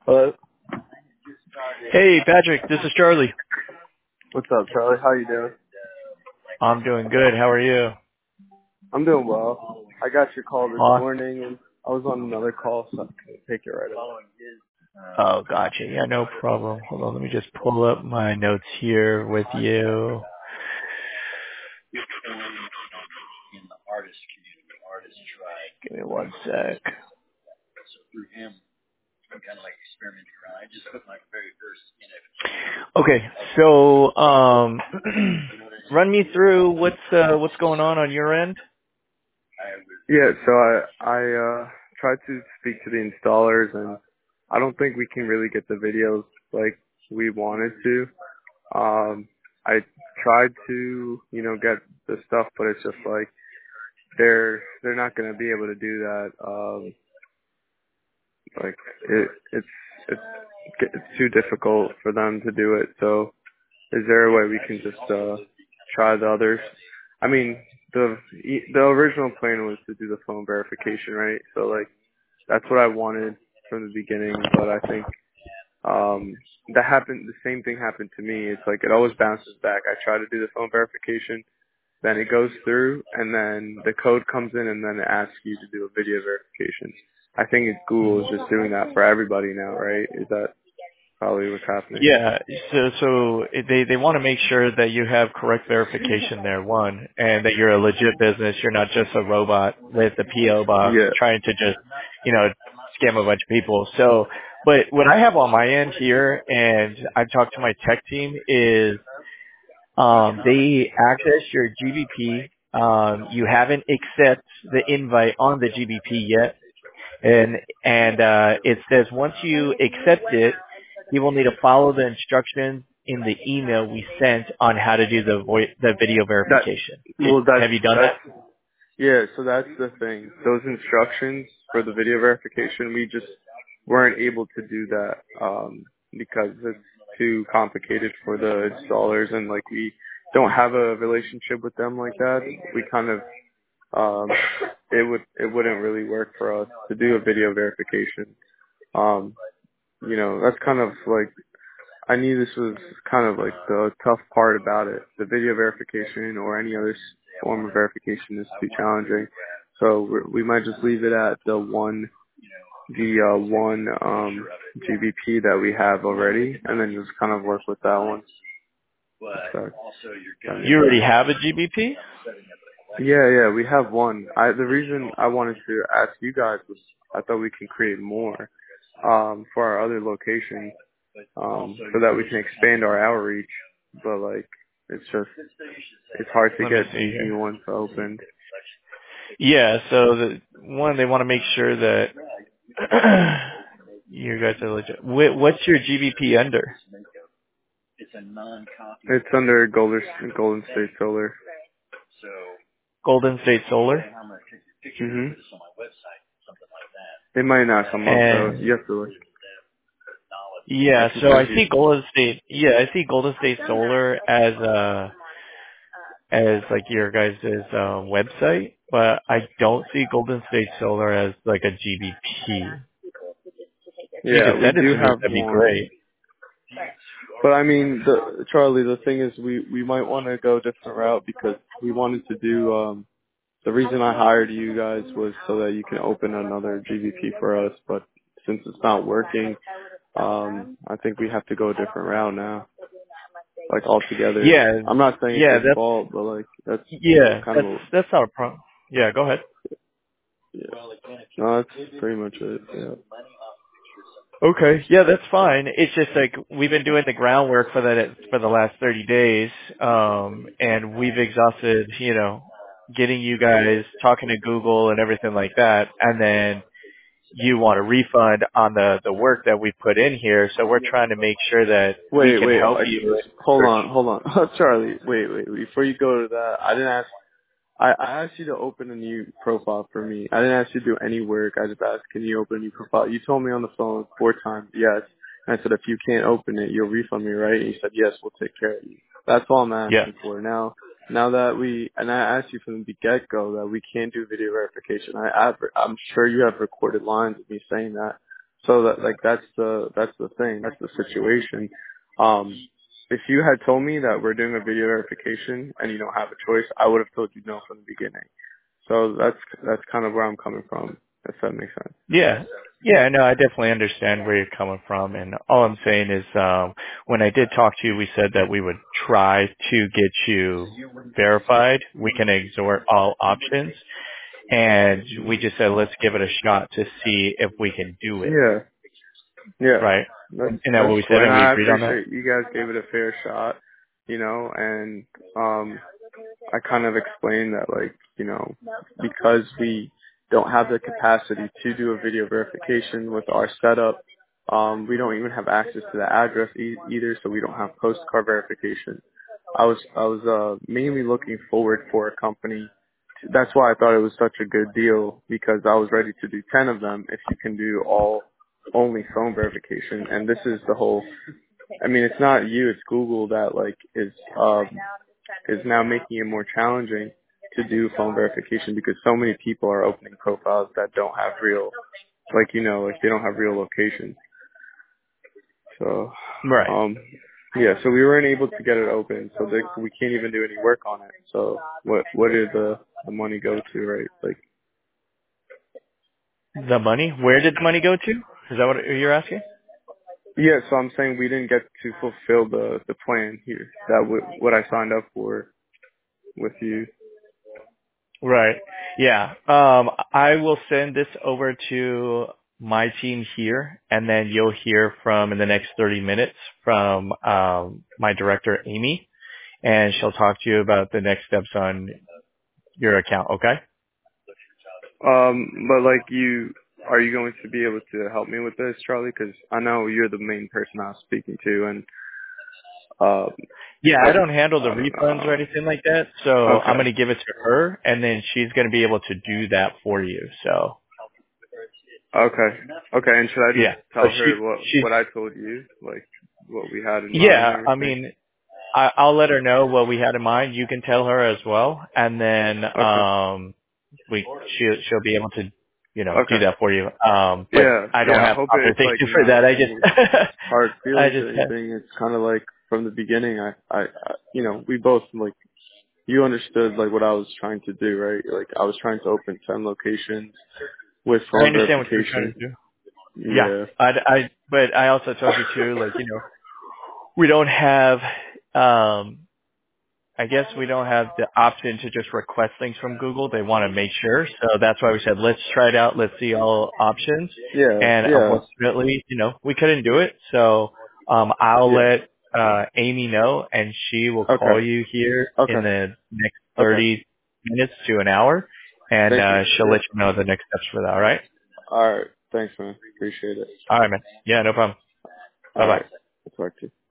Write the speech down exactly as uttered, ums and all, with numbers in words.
Hello. Hey, Patrick, this is Charlie. What's up, Charlie? How you doing? I'm doing good. How are you? I'm doing well. I got your call this Awesome. morning, and I was on another call, so I couldn't take it right away. Oh, gotcha. Yeah, no problem. Hold on, let me just pull up my notes here with you. Give me one sec. Okay, so um, run me through what's uh, what's going on on your end. Yeah, so I I uh tried to speak to the installers, and I don't think we can really get the videos like we wanted to. Um, I tried to you know get the stuff, but it's just like they're they're not going to be able to do that. Um, like it it's it's it's too difficult for them to do it. So is there a way we can just uh try the others? I mean, the the original plan was to do the phone verification, right? So like that's what I wanted from the beginning, but I think um that happened. The same thing happened to me. It's like it always bounces back. I try to do the phone verification, then it goes through, and then the code comes in, and then it asks you to do a video verification. I think it's Google is just doing that for everybody now, right? Is that probably what's happening? Yeah, so so they they want to make sure that you have correct verification there, one, and that you're a legit business. You're not just a robot with a P O box Yeah. trying to just, you know, scam a bunch of people. So, but what I have on my end here, and I've talked to my tech team, is um, they access your G B P. Um, you haven't accept the invite on the G B P yet, and and uh, it says once you accept it, you will need to follow the instructions in the email we sent on how to do the voice, the video That verification. It, well, that's have you done that? that's yeah. So that's the thing. Those instructions for the video verification, we just weren't able to do that um, because it's too complicated for the installers, and like we don't have a relationship with them like that. We kind of um, it would it wouldn't really work for us to do a video verification. Um, you know, that's kind of like I knew this was kind of like the tough part about it. The video verification or any other s- form of verification is too challenging. So we're, we might just leave it at the one, the uh, one um, G B P that we have already, and then just kind of work with that one. So, that You makes already sense. have a G B P? Yeah, yeah, we have one. I the reason I wanted to ask you guys was I thought we can create more um, for our other locations. Um, so that we can expand our outreach, but like it's just it's hard to Let me get see these here. new ones opened. Yeah, so the one, they want to make sure that you guys are legit. Wh- What's your G B P under? It's under Golden Golden State Solar. Golden State Solar? Mhm. It might not come up though. And You have to look. I yeah, can so I send you. see Golden State. Yeah, I see Golden State Solar as uh as like your guys' uh, website, but I don't see Golden State Solar as like a G B P. If you Yeah, could we send it do to me, have that'd be one. great. But I mean, the Charlie, the thing is, we we might want to go a different route because we wanted to do. Um, the reason I hired you guys was so that you can open another G V P for us. But since it's not working, um, I think we have to go a different route now, like altogether. Yeah, I'm not saying it's yeah, your that's fault, but like that's yeah, kind of that's a, that's not a problem. Yeah, go ahead. yeah. No, that's pretty much it. Yeah. Okay, yeah, that's fine. It's just like we've been doing the groundwork for that for the last thirty days, um, and we've exhausted, you know, getting you guys talking to Google and everything like that, and then you want a refund on the the work that we put in here. So we're trying to make sure that we Wait, can wait. help Like, you. hold on, hold on, Charlie. Wait, wait. Before you go to that, I didn't ask. I, I asked you to open a new profile for me. I didn't ask you to do any work. I just asked, can you open a new profile? You told me on the phone four times, yes. And I said, if you can't open it, you'll refund me, right? And you said, yes, we'll take care of you. That's all I'm Yeah. asking for. Now, now that we, and I asked you from the get-go that we can't do video verification. I, I've, I'm sure you have recorded lines of me saying that. So that like that's the that's the thing. That's the situation. Um, if you had told me that we're doing a video verification and you don't have a choice, I would have told you no from the beginning. So that's that's kind of where I'm coming from. If that makes sense. Yeah. Yeah, no, I definitely understand where you're coming from. And all I'm saying is, um, when I did talk to you, we said that we would try to get you verified. We can exhort all options. And we just said, let's give it a shot to see if we can do it. Yeah. Yeah. Right? That's Isn't that what that's we cool. said? And And we I agreed on that? appreciate you guys gave it a fair shot, you know, and um I kind of explained that, like, you know, because we don't have the capacity to do a video verification with our setup, um, we don't even have access to the address e- either, so we don't have postcard verification. I was I was uh, mainly looking forward for a company. That's why I thought it was such a good deal, because I was ready to do ten of them if you can do all only phone verification. And this is the whole. I mean, it's not you, it's Google that like is um, is now making it more challenging to do phone verification, because so many people are opening profiles that don't have real, like, you know, like they don't have real locations. So, Right. um, yeah, so we weren't able to get it open, so they, we can't even do any work on it. So what, what did the, the money go to, right? Like, The money? Where did the money go to? Is that what you're asking? yeah, so I'm saying we didn't get to fulfill the, the plan here, that w- what I signed up for with you. Right. Yeah. Um, I will send this over to my team here, and then you'll hear from in the next thirty minutes from um, my director, Amy, and she'll talk to you about the next steps on your account. Okay. Um, but like you, are you going to be able to help me with this, Charlie? Because I know you're the main person I was speaking to, and um, Yeah, I, I don't handle the I don't refunds or know. anything like that, so I'm Okay, going to give it to her, and then she's going to be able to do that for you. So okay, okay. And should I just yeah. So tell she her what she's what I told you, like what we had in mind and yeah. I everything? mean, I, I'll let her know what we had in mind. You can tell her as well, and then Okay, um, we she she'll be able to, you know, do okay. that for you. Um, but Yeah, I don't yeah. I have hope it's like authorization for not that. I just any hard I feelings just or have, anything. It's kind of like from the beginning. I, I, I, you know, we both like you understood like what I was trying to do, right? Like I was trying to open ten locations with I phone understand what you're trying verification. to do. Yeah, Yeah. I, I but I also told you too, like, you know, we don't have um I guess we don't have the option to just request things from Google. They want to make sure. So that's why we said, let's try it out. Let's see all options. Yeah. And Yeah. unfortunately, you know, we couldn't do it. So, um, I'll Yeah. let, uh, Amy know and she will call Okay. you here in Okay. the next Okay. thirty minutes to an hour. And, Thank you. uh, she'll let you know the next steps for that. All right. All right. Thanks, man. Appreciate it. All right, man. Yeah, no problem. Bye All bye. right. I'll talk to you.